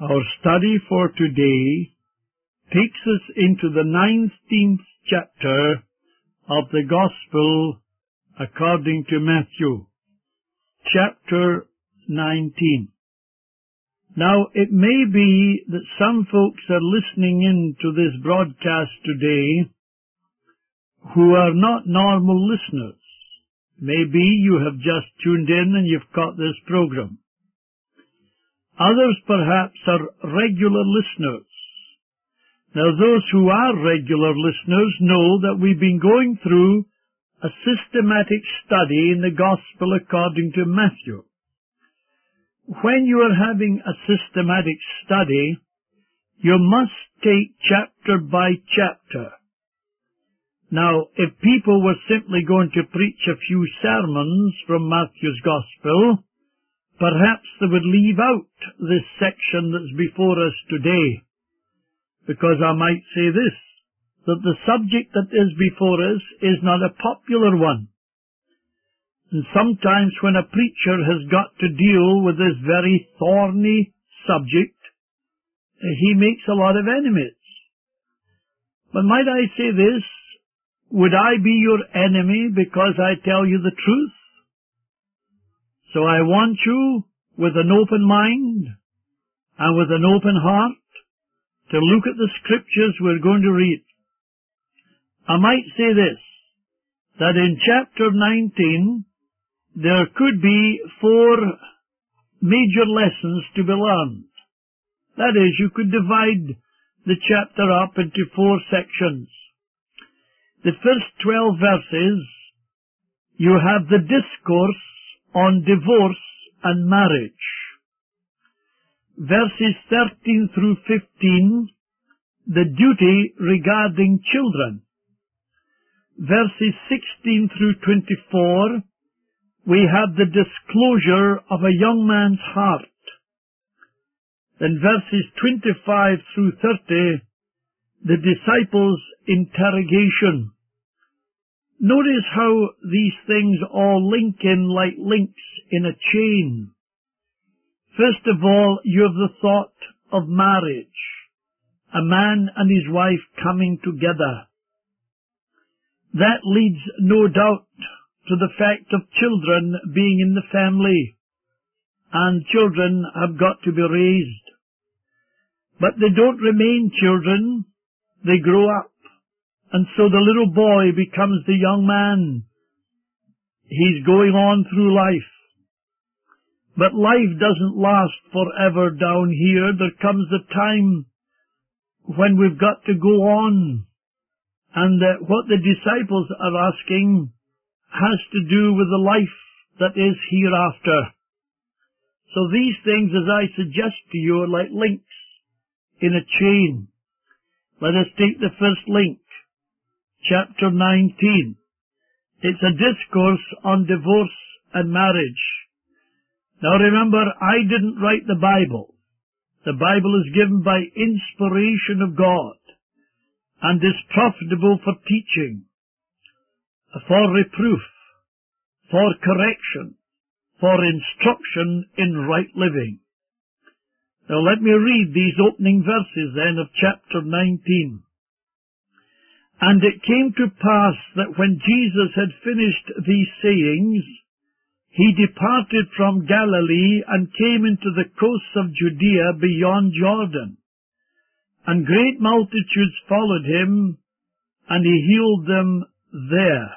Our study for today takes us into the 19th chapter of the Gospel according to Matthew, chapter 19. Now, it may be that some folks are listening in to this broadcast today who are not normal listeners. Maybe you have just tuned in and you've caught this program. Others perhaps are regular listeners. Now, those who are regular listeners know that we've been going through a systematic study in the Gospel according to Matthew. When you are having a systematic study, you must take chapter by chapter. Now, if people were simply going to preach a few sermons from Matthew's Gospel, perhaps they would leave out this section that's before us today, because I might say this, that the subject that is before us is not a popular one. And sometimes when a preacher has got to deal with this very thorny subject, he makes a lot of enemies. But might I say this, would I be your enemy because I tell you the truth? So I want you, with an open mind and with an open heart, to look at the scriptures we're going to read. I might say this, that in chapter 19, there could be 4 major lessons to be learned. That is, you could divide the chapter up into 4 sections. The first 12 verses, you have the discourse on divorce and marriage. Verses 13 through 15, the duty regarding children. Verses 16 through 24, we have the disclosure of a young man's heart. Then verses 25 through 30, the disciples' interrogation. Notice how these things all link in like links in a chain. First of all, you have the thought of marriage, a man and his wife coming together. That leads, no doubt, to the fact of children being in the family, and children have got to be raised. But they don't remain children, they grow up. And so the little boy becomes the young man. He's going on through life. But life doesn't last forever down here. There comes a time when we've got to go on. And what the disciples are asking has to do with the life that is hereafter. So these things, as I suggest to you, are like links in a chain. Let us take the first link. Chapter 19. It's a discourse on divorce and marriage. Now remember, I didn't write the Bible. The Bible is given by inspiration of God and is profitable for teaching, for reproof, for correction, for instruction in right living. Now let me read these opening verses then of chapter 19. And it came to pass that when Jesus had finished these sayings, he departed from Galilee and came into the coasts of Judea beyond Jordan. And great multitudes followed him, and he healed them there.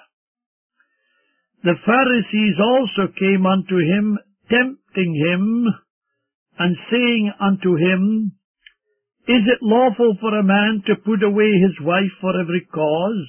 The Pharisees also came unto him, tempting him, and saying unto him, Is it lawful for a man to put away his wife for every cause?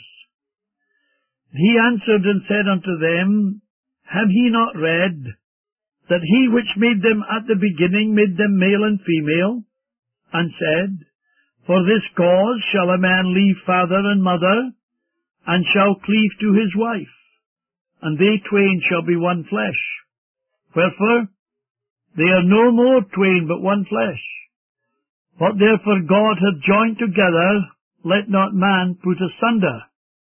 He answered and said unto them, Have ye not read, that he which made them at the beginning made them male and female, and said, For this cause shall a man leave father and mother, and shall cleave to his wife, and they twain shall be one flesh. Wherefore, they are no more twain but one flesh. What therefore God hath joined together, let not man put asunder.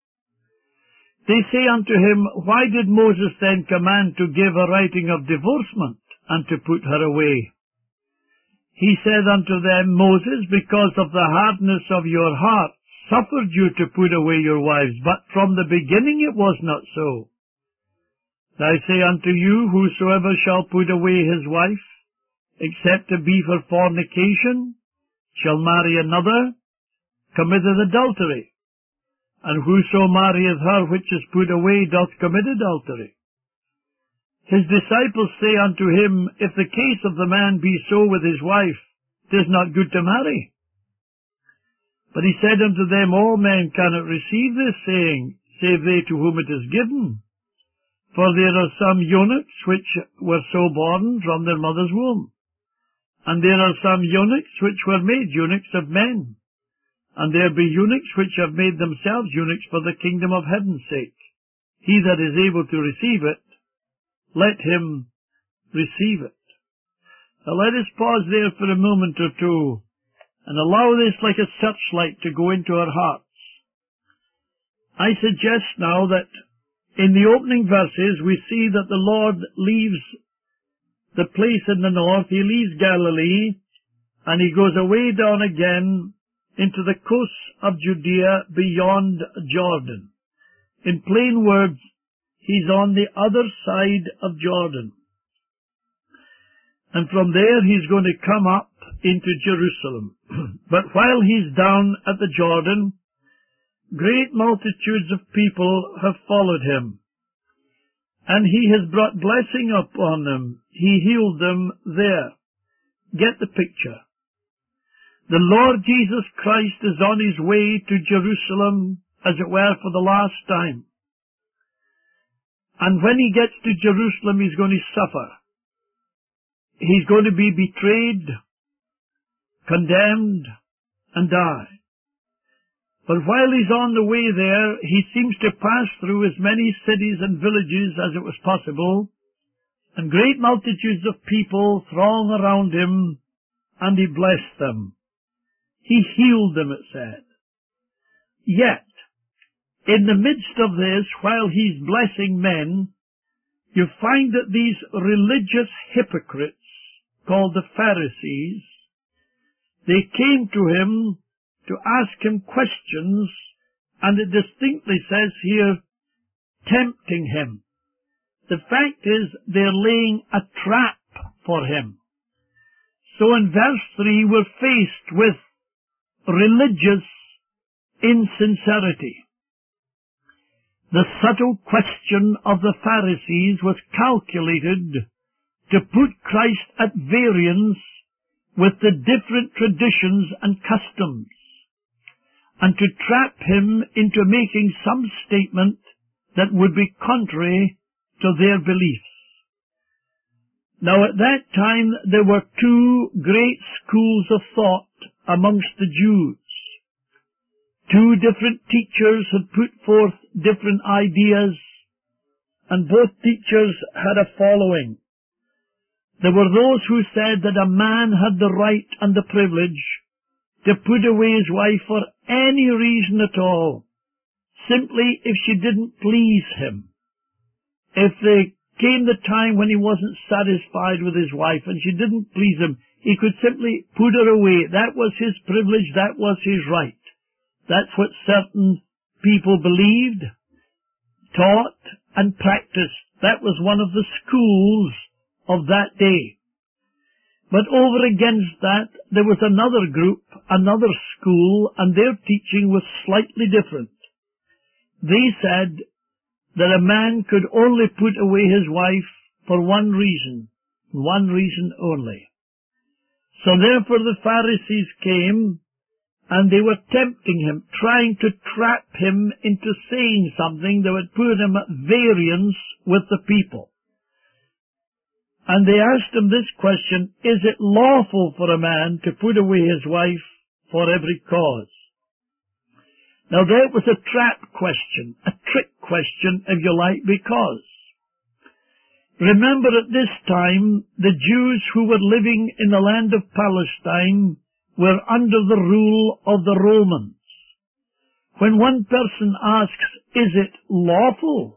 They say unto him, Why did Moses then command to give a writing of divorcement, and to put her away? He said unto them, Moses, because of the hardness of your heart, suffered you to put away your wives, but from the beginning it was not so. I say unto you, whosoever shall put away his wife, except to be for fornication, shall marry another, committeth adultery. And whoso marrieth her which is put away doth commit adultery. His disciples say unto him, If the case of the man be so with his wife, 'tis not good to marry. But he said unto them, All men cannot receive this saying, save they to whom it is given. For there are some eunuchs which were so born from their mother's womb. And there are some eunuchs which were made eunuchs of men. And there be eunuchs which have made themselves eunuchs for the kingdom of heaven's sake. He that is able to receive it, let him receive it. Now let us pause there for a moment or two, and allow this like a searchlight to go into our hearts. I suggest now that in the opening verses we see that the Lord leaves the place in the north, he leaves Galilee, and he goes away down again into the coasts of Judea beyond Jordan. In plain words, he's on the other side of Jordan. And from there he's going to come up into Jerusalem. But while he's down at the Jordan, great multitudes of people have followed him. And he has brought blessing upon them. He healed them there. Get the picture. The Lord Jesus Christ is on his way to Jerusalem, as it were, for the last time. And when he gets to Jerusalem, he's going to suffer. He's going to be betrayed, condemned, and die. But while he's on the way there, he seems to pass through as many cities and villages as it was possible, and great multitudes of people throng around him, and he blessed them. He healed them, it said. Yet, in the midst of this, while he's blessing men, you find that these religious hypocrites, called the Pharisees, they came to him to ask him questions, and it distinctly says here, tempting him. The fact is, they're laying a trap for him. So in verse 3, we're faced with religious insincerity. The subtle question of the Pharisees was calculated to put Christ at variance with the different traditions and customs, and to trap him into making some statement that would be contrary to their beliefs. Now at that time there were two great schools of thought amongst the Jews. Two different teachers had put forth different ideas, and both teachers had a following. There were those who said that a man had the right and the privilege to put away his wife for any reason at all, simply if she didn't please him. If there came the time when he wasn't satisfied with his wife and she didn't please him, he could simply put her away. That was his privilege, that was his right. That's what certain people believed, taught, and practiced. That was one of the schools of that day. But over against that, there was another group, another school, and their teaching was slightly different. They said that a man could only put away his wife for one reason only. So therefore the Pharisees came, and they were tempting him, trying to trap him into saying something that would put him at variance with the people. And they asked him this question, is it lawful for a man to put away his wife for every cause? Now that was a trap question, a trick question, if you like, because remember at this time, the Jews who were living in the land of Palestine were under the rule of the Romans. When one person asks, is it lawful?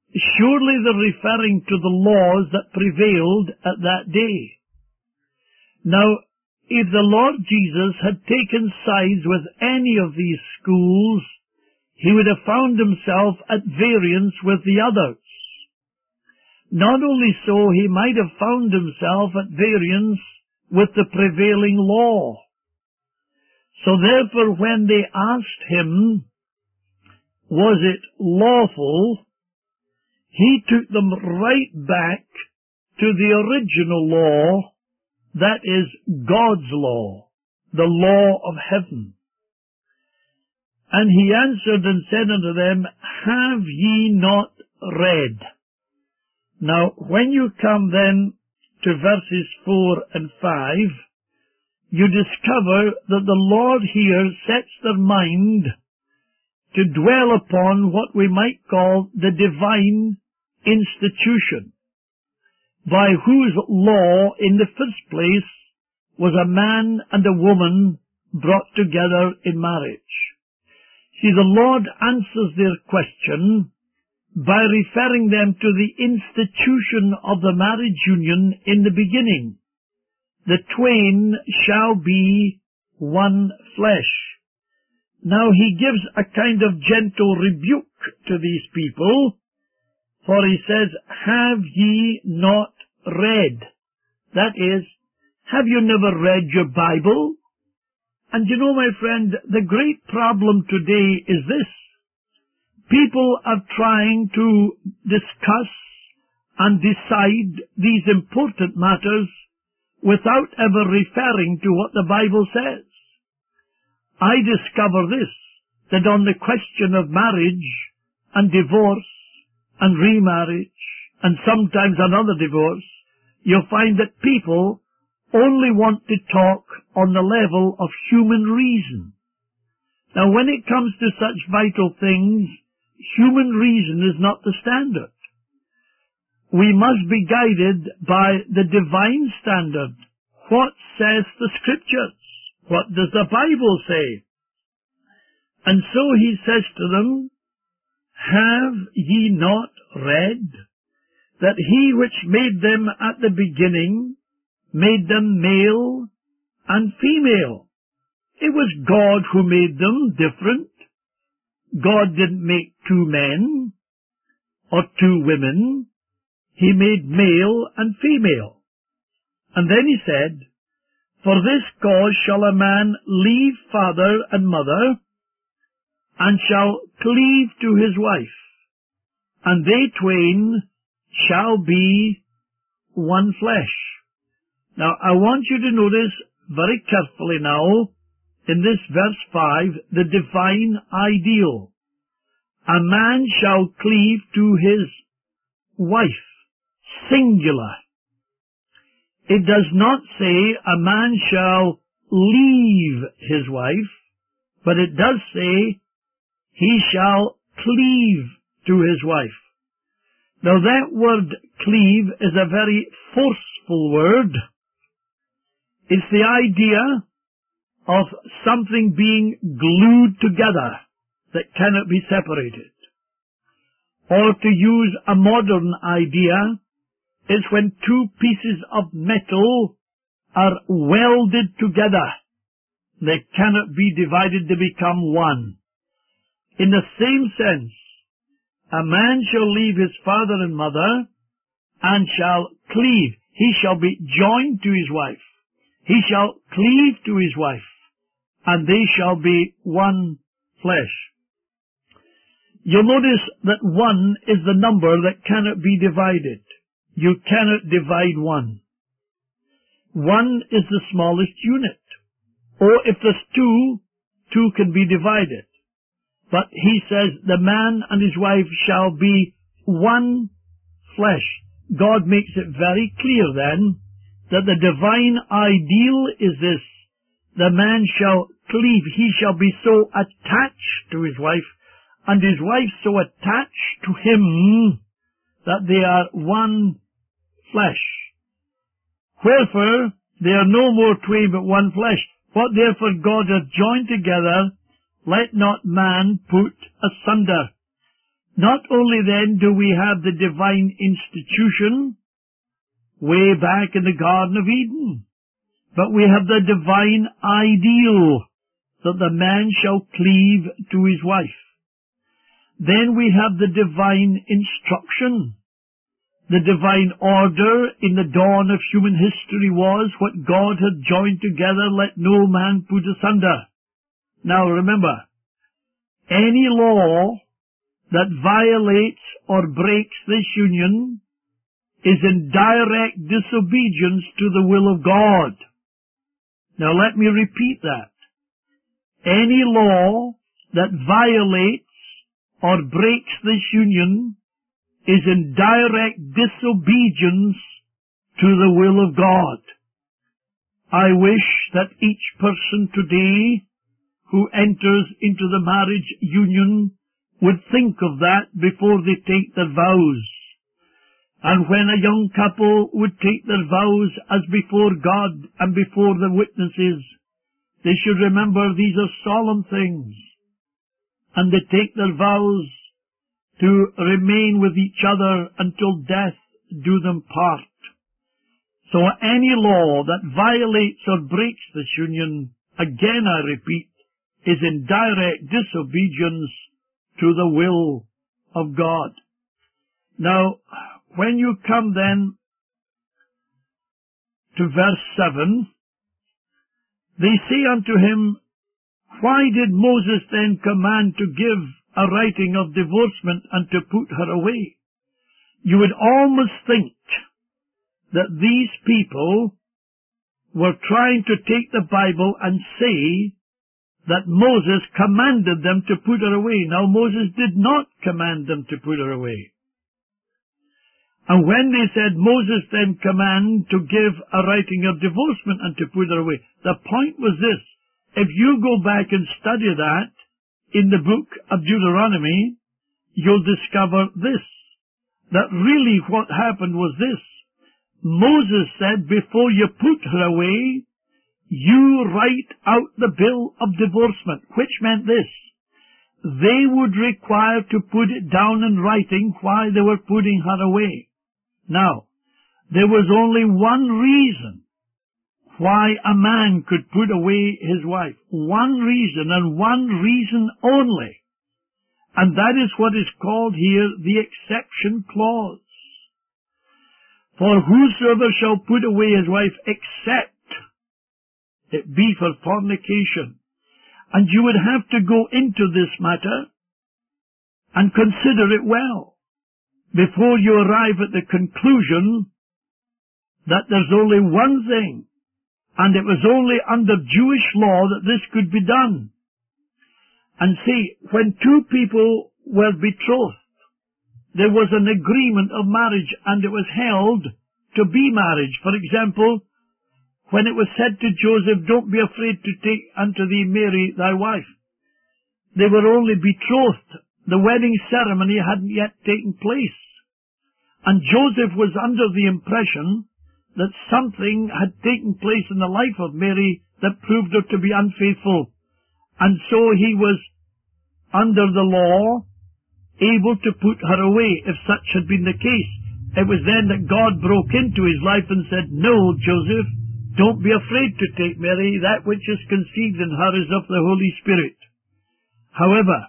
Surely they're referring to the laws that prevailed at that day. Now, if the Lord Jesus had taken sides with any of these schools, he would have found himself at variance with the others. Not only so, he might have found himself at variance with the prevailing law. So therefore, when they asked him, was it lawful, he took them right back to the original law, that is God's law, the law of heaven. And he answered and said unto them, have ye not read? Now, when you come then to verses 4 and 5, you discover that the Lord here sets their mind to dwell upon what we might call the divine institution, by whose law, in the first place, was a man and a woman brought together in marriage. See, the Lord answers their question by referring them to the institution of the marriage union in the beginning. The twain shall be one flesh. Now he gives a kind of gentle rebuke to these people, for he says, have ye not read? That is, have you never read your Bible? And you know, my friend, the great problem today is this. People are trying to discuss and decide these important matters without ever referring to what the Bible says. I discover this, that on the question of marriage and divorce and remarriage and sometimes another divorce, you'll find that people only want to talk on the level of human reason. Now, when it comes to such vital things, human reason is not the standard. We must be guided by the divine standard. What says the Scriptures? What does the Bible say? And so he says to them, have ye not read that he which made them at the beginning made them male and female? It was God who made them different. God didn't make two men or two women. He made male and female. And then he said, for this cause shall a man leave father and mother, and shall cleave to his wife, and they twain shall be one flesh. Now, I want you to notice very carefully now, in this verse 5, the divine ideal. A man shall cleave to his wife, singular. It does not say a man shall leave his wife, but it does say he shall cleave to his wife. Now that word cleave is a very forceful word. It's the idea of something being glued together that cannot be separated. Or to use a modern idea, is when two pieces of metal are welded together. They cannot be divided to become one. In the same sense, a man shall leave his father and mother, and shall cleave. He shall be joined to his wife. He shall cleave to his wife, and they shall be one flesh. You'll notice that one is the number that cannot be divided. You cannot divide one. One is the smallest unit. Or if there's two, two can be divided. But he says the man and his wife shall be one flesh. God makes it very clear then that the divine ideal is this. The man shall cleave. He shall be so attached to his wife, and his wife so attached to him, that they are one flesh. Wherefore, they are no more twain but one flesh. What therefore God hath joined together, let not man put asunder. Not only then do we have the divine institution way back in the Garden of Eden, But we have the divine ideal that the man shall cleave to his wife. Then we have the divine instruction. The divine order in the dawn of human history was, what God had joined together, let no man put asunder. Now remember, any law that violates or breaks this union is in direct disobedience to the will of God. Now let me repeat that. Any law that violates or breaks this union is in direct disobedience to the will of God. I wish that each person today who enters into the marriage union would think of that before they take their vows. And when a young couple would take their vows as before God and before the witnesses, they should remember these are solemn things, and they take their vows to remain with each other until death do them part. So any law that violates or breaks this union, again I repeat, is in direct disobedience to the will of God. Now, when you come then to verse 7, they say unto him, Why did Moses then command to give a writing of divorcement and to put her away? You would almost think that these people were trying to take the Bible and say that Moses commanded them to put her away. Now, Moses did not command them to put her away. And when they said Moses then command to give a writing of divorcement and to put her away, the point was this. If you go back and study that in the book of Deuteronomy, you'll discover this, that really what happened was this. Moses said, before you put her away, you write out the bill of divorcement, which meant this. They would require to put it down in writing why they were putting her away. Now, there was only one reason why a man could put away his wife. One reason, and one reason only. And that is what is called here the exception clause. For whosoever shall put away his wife except it be for fornication. And you would have to go into this matter and consider it well before you arrive at the conclusion that there's only one thing, and it was only under Jewish law that this could be done. And see, when two people were betrothed, there was an agreement of marriage, and it was held to be marriage. For example, when it was said to Joseph, don't be afraid to take unto thee Mary thy wife. They were only betrothed. The wedding ceremony hadn't yet taken place. And Joseph was under the impression that something had taken place in the life of Mary that proved her to be unfaithful. And so he was, under the law, able to put her away if such had been the case. It was then that God broke into his life and said, No, Joseph, don't be afraid to take Mary. That which is conceived in her is of the Holy Spirit. However,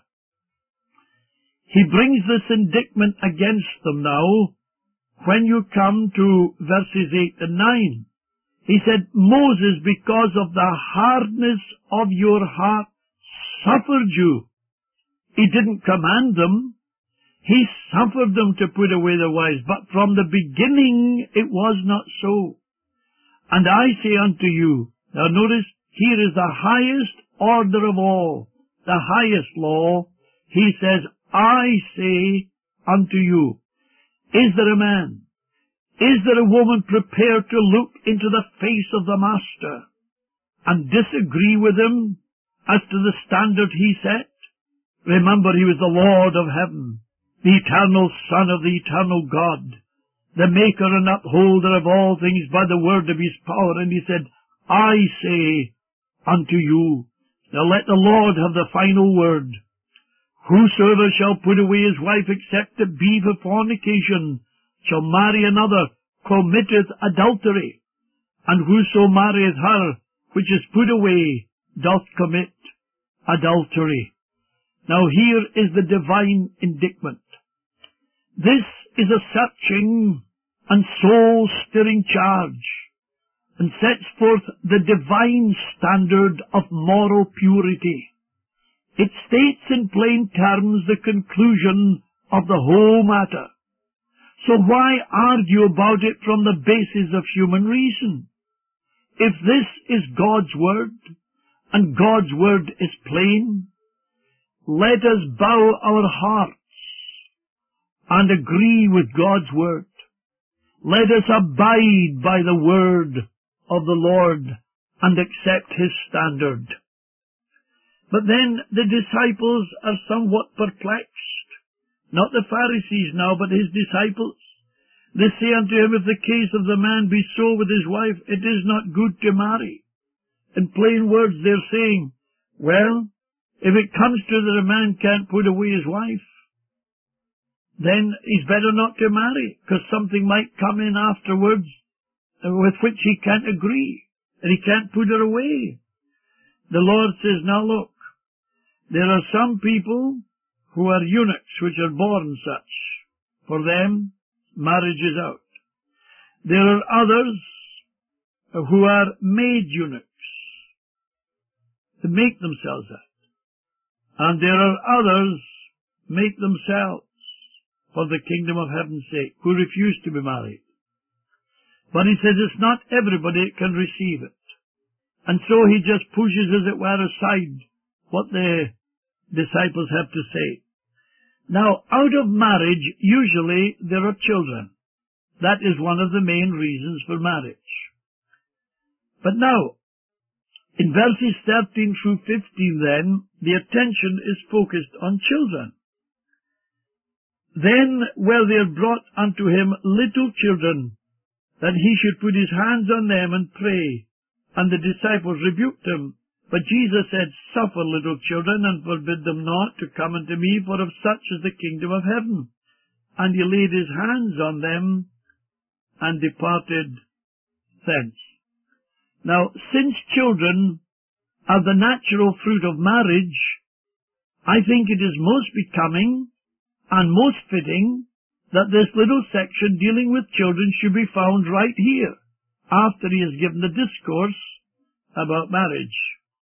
he brings this indictment against them now when you come to verses 8 and 9. He said, Moses, because of the hardness of your heart, suffered you. He didn't command them. He suffered them to put away their wives. But from the beginning it was not so. And I say unto you, now notice, here is the highest order of all, the highest law. He says, I say unto you, is there a man, is there a woman prepared to look into the face of the Master and disagree with him as to the standard he set? Remember, he was the Lord of heaven, the eternal Son of the eternal God, the maker and upholder of all things by the word of his power. And he said, I say unto you, now let the Lord have the final word. Whosoever shall put away his wife except it be for fornication, shall marry another, committeth adultery. and whoso marrieth her which is put away doth commit adultery. Now here is the divine indictment. This is a searching and soul-stirring charge, and sets forth the divine standard of moral purity. It states in plain terms the conclusion of the whole matter. So why argue about it from the basis of human reason? If this is God's word, and God's word is plain, let us bow our hearts and agree with God's word. Let us abide by the word of the Lord and accept his standard. But then the disciples are somewhat perplexed. Not the Pharisees now, but his disciples. They say unto him, if the case of the man be so with his wife, it is not good to marry. In plain words, they're saying, well, if it comes to that a man can't put away his wife, then he's better not to marry, because something might come in afterwards with which he can't agree, and he can't put her away. The Lord says, now look, there are some people who are eunuchs, which are born such. For them, marriage is out. There are others who are made eunuchs, to make themselves that. And there are others make themselves for the kingdom of heaven's sake, who refuse to be married. But he says it's not everybody can receive it. And so he just pushes, as it were, aside what the disciples have to say. Now, out of marriage, usually there are children. That is one of the main reasons for marriage. But now, in verses 13 through 15 then, the attention is focused on children. Then were there brought unto him little children, that he should put his hands on them and pray. And the disciples rebuked him. But Jesus said, suffer little children, and forbid them not to come unto me, for of such is the kingdom of heaven. And he laid his hands on them, and departed thence. Now, since children are the natural fruit of marriage, I think it is most becoming and most fitting that this little section dealing with children should be found right here, after he has given the discourse about marriage.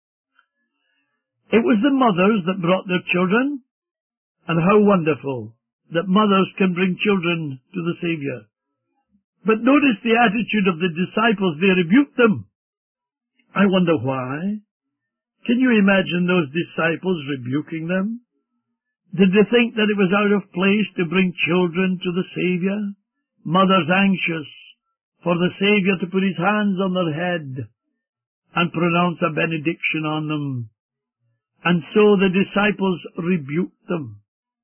It was the mothers that brought their children, and how wonderful that mothers can bring children to the Savior. But notice the attitude of the disciples. They rebuked them. I wonder why. Can you imagine those disciples rebuking them? Did they think that it was out of place to bring children to the Savior? Mothers anxious for the Savior to put his hands on their head and pronounce a benediction on them. And so the disciples rebuked them.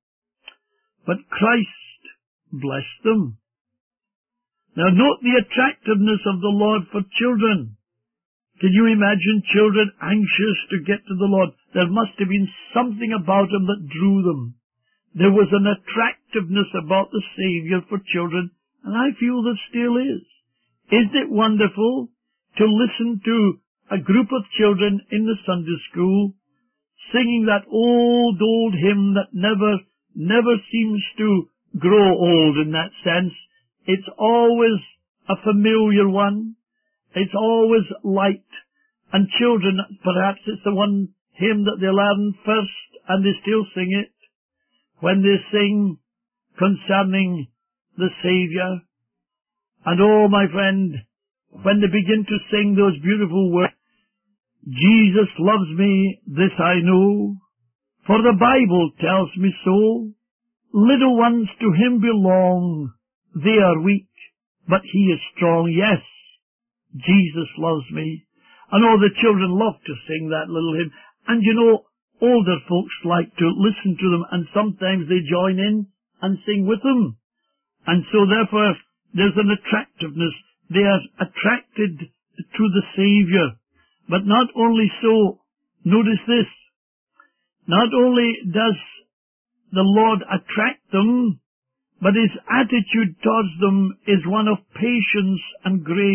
But Christ blessed them. Now note the attractiveness of the Lord for children. Can you imagine children anxious to get to the Lord? There must have been something about him that drew them. There was an attractiveness about the Savior for children, and I feel there still is. Isn't it wonderful to listen to a group of children in the Sunday school singing that old hymn that never seems to grow old in that sense? It's always a familiar one. It's always light. And children, perhaps it's the one hymn that they learn first, and they still sing it when they sing concerning the Savior. And oh, my friend, when they begin to sing those beautiful words, Jesus loves me, this I know, for the Bible tells me so. Little ones to him belong. They are weak, but he is strong. Yes, Jesus loves me. And all the children love to sing that little hymn. And you know, older folks like to listen to them, and sometimes they join in and sing with them. And so therefore, there's an attractiveness. They are attracted to the Savior. But not only so, notice this, not only does the Lord attract them, but his attitude towards them is one of patience and grace.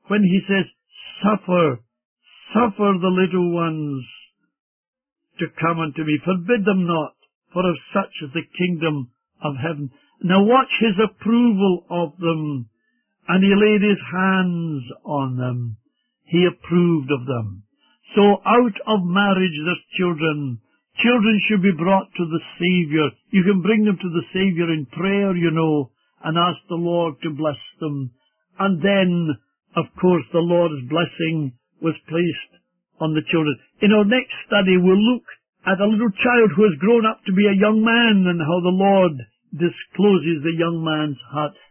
when he says, suffer the little ones to come unto me. Forbid them not, for of such is the kingdom of heaven. Now watch his approval of them. And he laid his hands on them. He approved of them. So out of marriage there's children. Children should be brought to the Savior. You can bring them to the Savior in prayer, you know, and ask the Lord to bless them. And then, of course, the Lord's blessing was placed on the children. In our next study, we'll look at a little child who has grown up to be a young man and how the Lord discloses the young man's heart.